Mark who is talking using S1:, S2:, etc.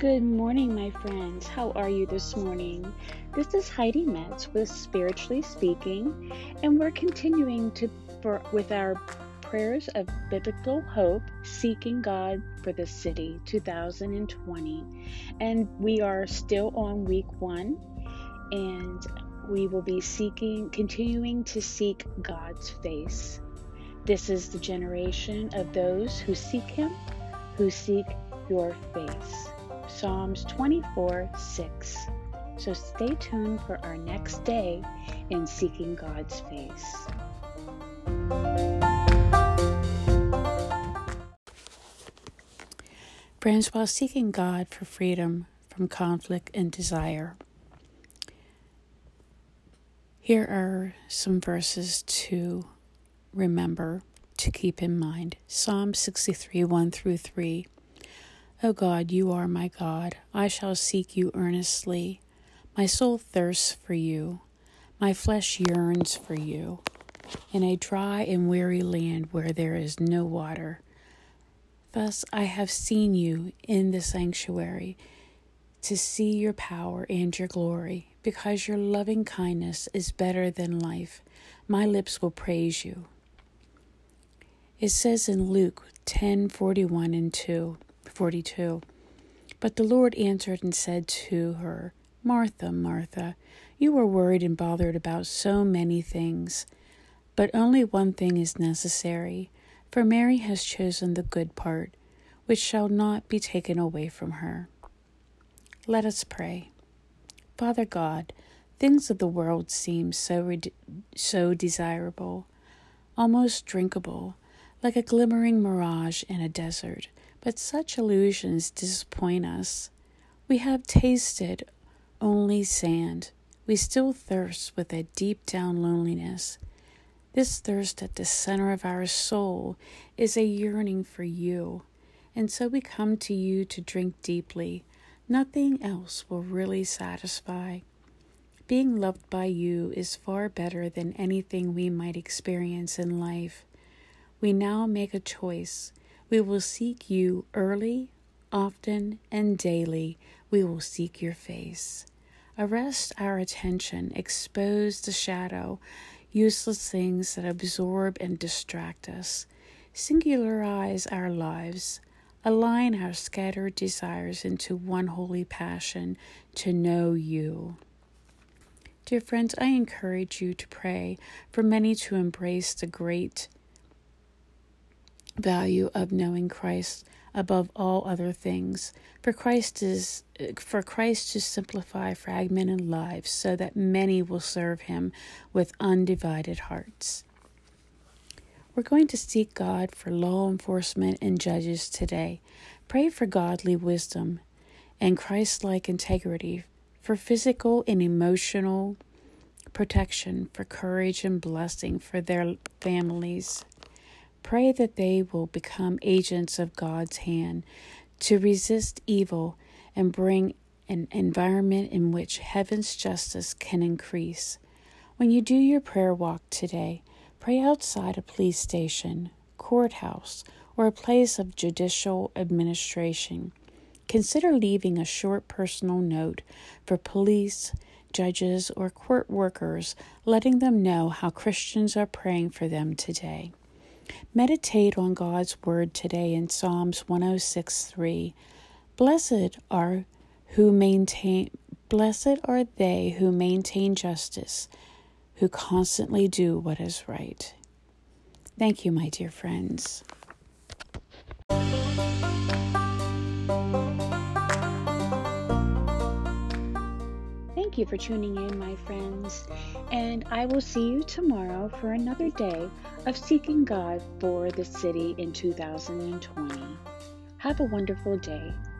S1: Good morning, my friends. How are you this morning? This is Heidi Metz with Spiritually Speaking, and we're continuing with our prayers of biblical hope, seeking God for the city 2020. And we are still on week 1, and we will be continuing to seek God's face. This is the generation of those who seek Him, who seek your face. Psalms 24:6. So stay tuned for our next day in seeking God's face.
S2: Friends, while seeking God for freedom from conflict and desire, here are some verses to remember, to keep in mind. Psalm 63, 1-3. O God, you are my God. I shall seek you earnestly. My soul thirsts for you. My flesh yearns for you. In a dry and weary land where there is no water. Thus I have seen you in the sanctuary, to see your power and your glory. Because your loving kindness is better than life, my lips will praise you. It says in Luke 10:41-42, But the Lord answered and said to her, Martha, Martha, you are worried and bothered about so many things, but only one thing is necessary. For Mary has chosen the good part, which shall not be taken away from her. Let us pray. Father God, things of the world seem so desirable, almost drinkable, like a glimmering mirage in a desert. But such illusions disappoint us. We have tasted only sand. We still thirst with a deep-down loneliness. This thirst at the center of our soul is a yearning for you. And so we come to you to drink deeply. Nothing else will really satisfy. Being loved by you is far better than anything we might experience in life. We now make a choice. We will seek you early, often, and daily. We will seek your face. Arrest our attention, expose the shadow, useless things that absorb and distract us. Singularize our lives. Align our scattered desires into one holy passion to know you. Dear friends, I encourage you to pray for many to embrace the great value of knowing Christ above all other things. For Christ to simplify fragmented lives so that many will serve him with undivided hearts. We're going to seek God for law enforcement and judges today. Pray for godly wisdom and Christ-like integrity, for physical and emotional protection, for courage and blessing for their families. Pray that they will become agents of God's hand to resist evil and bring an environment in which heaven's justice can increase. When you do your prayer walk today, pray outside a police station, courthouse, or a place of judicial administration. Consider leaving a short personal note for police, judges, or court workers, letting them know how Christians are praying for them today. Meditate on God's word today in Psalms 106:3. Blessed are they who maintain justice, who constantly do what is right. Thank you, my dear friends.
S1: Thank you for tuning in, my friends, and I will see you tomorrow for another day of seeking God for the city in 2020. Have a wonderful day.